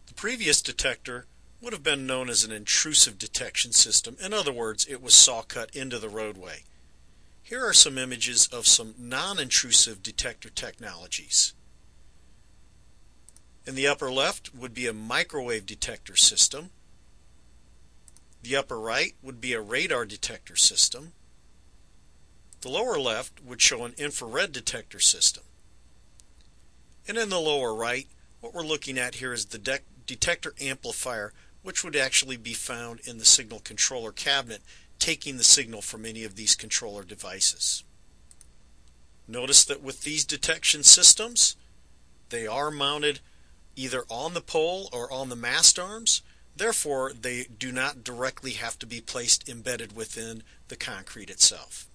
The previous detector would have been known as an intrusive detection system. In other words, it was saw cut into the roadway. Here are some images of some non-intrusive detector technologies. In the upper left would be a microwave detector system. The upper right would be a radar detector system. The lower left would show an infrared detector system. And in the lower right, what we're looking at here is the detector amplifier, which would actually be found in the signal controller cabinet, taking the signal from any of these controller devices. Notice that with these detection systems, they are mounted either on the pole or on the mast arms. Therefore, they do not directly have to be placed embedded within the concrete itself.